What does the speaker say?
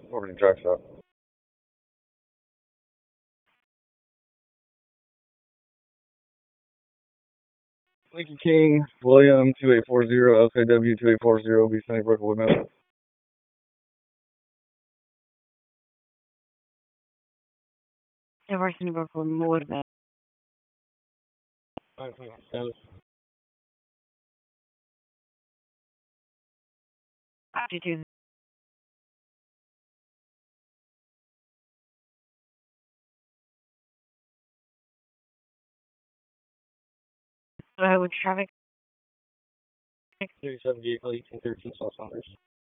Over to truck stop. Lincoln King, William 2840, LKW 2840, B. Sunnybrook, Woodmeadow. Everson Brooklyn more than 52. With traffic 37 vehicle 1813 South Saunders.